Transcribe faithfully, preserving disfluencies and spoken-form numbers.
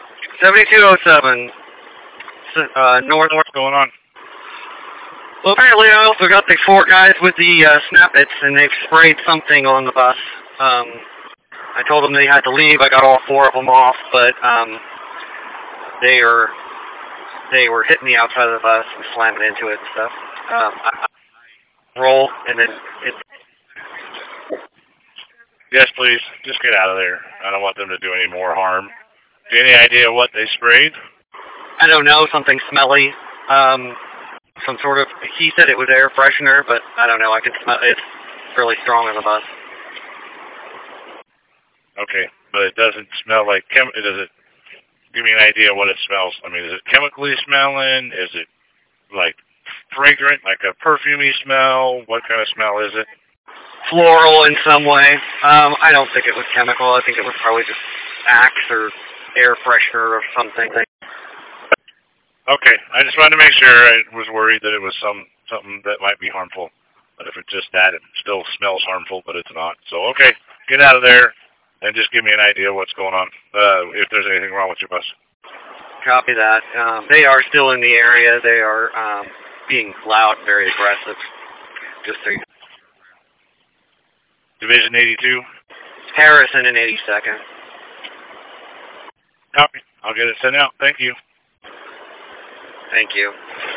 seventy-two oh seven, uh, north. What's going on? Well, apparently I also got the four guys with the uh, Snappets, and they've sprayed something on the bus. Um, I told them they had to leave. I got all four of them off, but um, they are they were hitting the outside of the bus and slamming into it and stuff. Um, I, I roll, and then it. Yes, please. Just get out of there. I don't want them to do any more harm. Do you have any idea what they sprayed? I don't know, something smelly. Um, some sort of. He said it was air freshener, but I don't know. I could smell it. It's really strong on the bus. Okay, but it doesn't smell like chem. Does it? Give me an idea what it smells. I mean, is it chemically smelling? Is it like fragrant, like a perfumey smell? What kind of smell is it? Floral in some way. Um, I don't think it was chemical. I think it was probably just Axe or air freshener or something. Okay, I just wanted to make sure. I was worried that it was some something that might be harmful. But if it's just that, it still smells harmful, but it's not. So, okay, get out of there and just give me an idea of what's going on, uh, if there's anything wrong with your bus. Copy that. Um, they are still in the area. They are um, being loud, very aggressive. Just so you Division eighty-two? Harrison in eighty-second. Copy. I'll get it sent out. Thank you. Thank you.